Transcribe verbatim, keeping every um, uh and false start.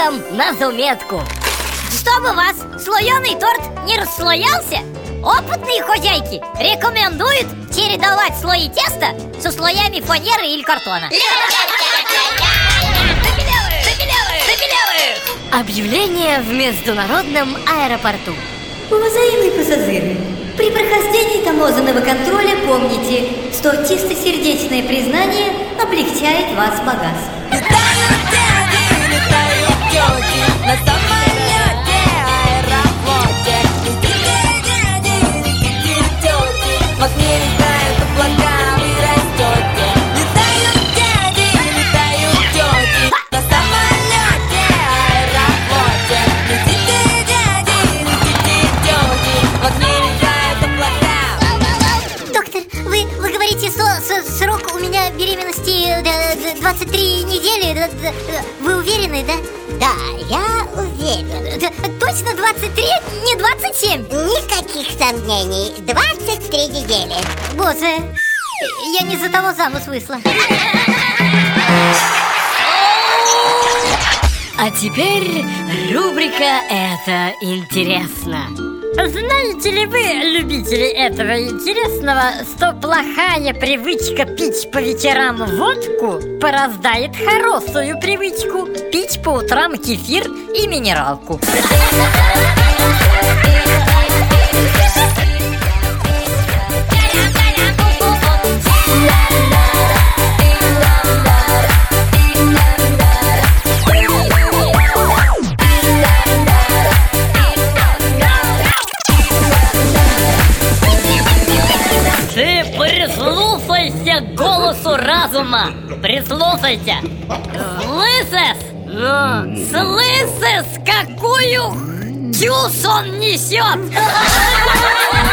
рецептом на заметку. Чтобы у вас слоеный торт не расслоялся, опытные хозяйки рекомендуют чередовать слои теста со слоями фанеры или картона. Объявление в международном аэропорту. Уважаемые пассажиры, при прохождении таможенного контроля помните, что чистосердечное признание облегчает ваш багаж. Вы говорите, что срок у меня беременности двадцать три недели. Вы уверены, да? Да, я уверен. Точно двадцать три, не двадцать семь? Никаких сомнений, двадцать три недели. Боже, я не за того замуж вышла. А теперь рубрика «Это интересно». Знаете ли вы, любители этого интересного, что плохая привычка пить по вечерам водку порождает хорошую привычку пить по утрам кефир и минералку? Ты прислушайся к голосу разума! Прислушайся! Слышишь? Слышишь, какую чушь он несет?